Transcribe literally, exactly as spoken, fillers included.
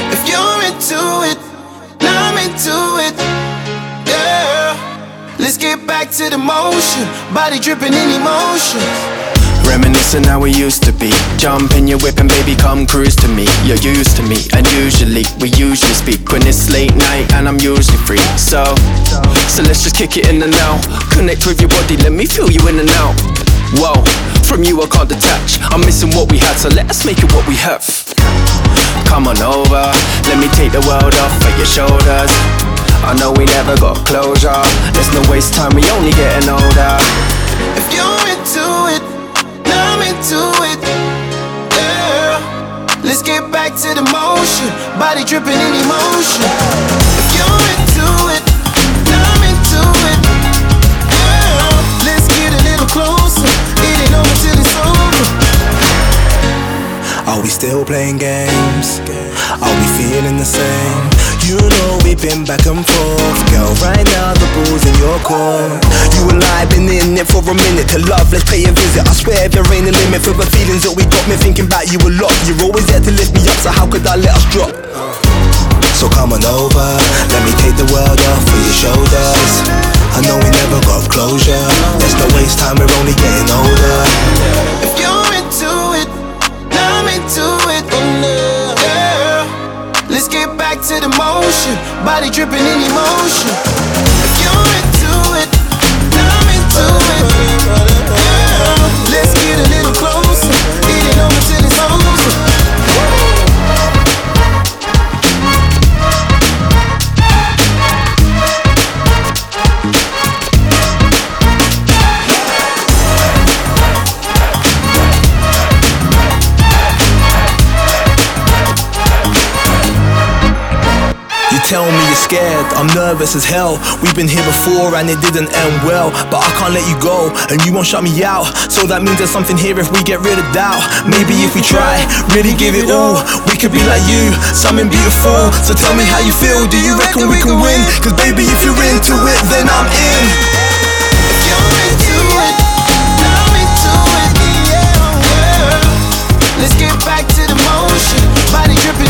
If you're into it, now I'm into it. Yeah. Let's get back to the motion. Body dripping in emotion. Reminiscing how we used to be. Jump in your whip and baby come cruise to me. You're used to me and usually we usually speak when it's late night and I'm usually free. So, so let's just kick it in and out. Connect with your body, let me feel you in and out. Whoa, from you I can't detach. I'm missing what we had, so let us make it what we have. Come on over, let me take the world off of your shoulders. I know we never got closure. There's no waste time, we only getting older. If you're into it, I'm into it, yeah. Let's get back to the motion. Body dripping in emotion. If you're into it, I'm into it, yeah. Let's get a little closer. It ain't over till it's over. Are we still playing games? Are we feeling the same? You know we've been back and forth. Girl, right now the ball's in your court. You and I been in it for a minute. To love, let's pay a visit. I swear there ain't a limit for the feelings that we got. Me thinking about you a lot. You're always there to lift me up, so how could I let us drop? So come on over, let me take the world off of your shoulders. I know we never got closure. There's no waste time, we're only getting older. If you're into it, I'm into it, yeah. Let's get back to the motion. Body dripping in emotion. If you're into it, I'm into it, yeah. Let's get a little closer. It ain't over till it's over. Tell me you're scared, I'm nervous as hell. We've been here before and it didn't end well. But I can't let you go and you won't shut me out. So that means there's something here if we get rid of doubt. Maybe if we try, really give it all, we could be like you, something beautiful. So tell me how you feel, do you reckon we can win? Cause baby if you're into it then I'm in. If you're into it, I'm into it, yeah. Let's get back to the motion. Body dripping